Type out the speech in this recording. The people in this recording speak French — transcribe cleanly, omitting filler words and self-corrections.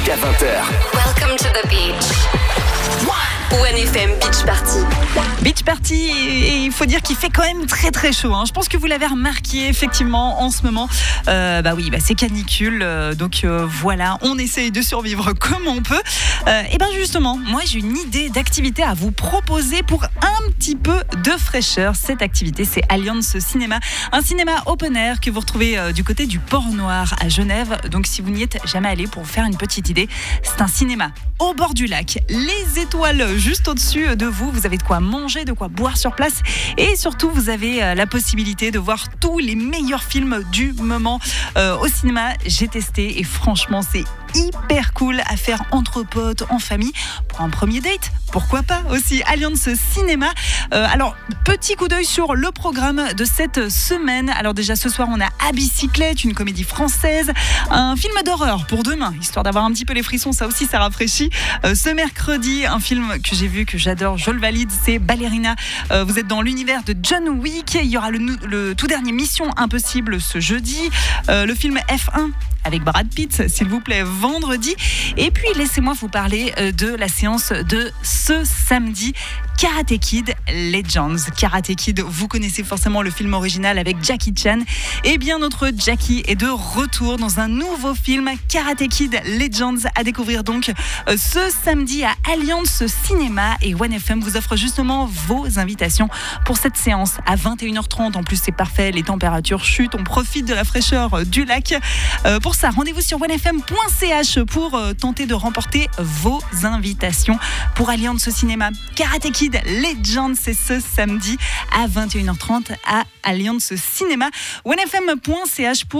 jusqu'à 20h. Welcome to the beach. 1FM Beach Party. Beach Party, et il faut dire qu'il fait quand même très très chaud. Je pense que vous l'avez remarqué effectivement en ce moment. C'est canicule. Voilà, on essaye de survivre comme on peut. Et bien justement, moi j'ai une idée d'activité à vous proposer pour un petit peu de fraîcheur. Cette activité, c'est Alliance Cinéma. Un cinéma open air que vous retrouvez du côté du Port-Noir à Genève. Donc si vous n'y êtes jamais allé, pour vous faire une petite idée, c'est un cinéma au bord du lac. Les étoiles juste au-dessus de vous. Vous avez de quoi manger, de quoi boire sur place. Et surtout, vous avez la possibilité de voir tous les meilleurs films du moment au cinéma. J'ai testé et franchement, c'est hyper cool à faire entre potes, en famille. Pour un premier date, pourquoi pas aussi. Alliance Cinéma. Alors, petit coup d'œil sur le programme de cette semaine. Alors déjà, ce soir, on a À bicyclette, une comédie française. Un film d'horreur pour demain, histoire d'avoir un petit peu les frissons. Ça aussi, ça rafraîchit. Ce mercredi, un film que j'ai vu, que j'adore, je le valide, c'est Ballerina. Vous êtes dans l'univers de John Wick. Il y aura le tout dernier Mission Impossible ce jeudi. Le film F1 avec Brad Pitt, s'il vous plaît, vendredi. Et puis, laissez-moi vous parler de la séance de ce samedi. Karate Kid Legends. Karate Kid, vous connaissez forcément le film original avec Jackie Chan. Eh bien, notre Jackie est de retour dans un nouveau film, Karate Kid Legends, à découvrir donc ce samedi à Alliance Cinéma. Et 1FM vous offre justement vos invitations pour cette séance à 21h30. En plus, c'est parfait, les températures chutent, on profite de la fraîcheur du lac. Pour ça, rendez-vous sur 1FM.ch pour tenter de remporter vos invitations pour Alliance Cinéma. Karate Kid Legends, c'est ce samedi à 21h30 à Alliance Cinéma. 1FM.ch pour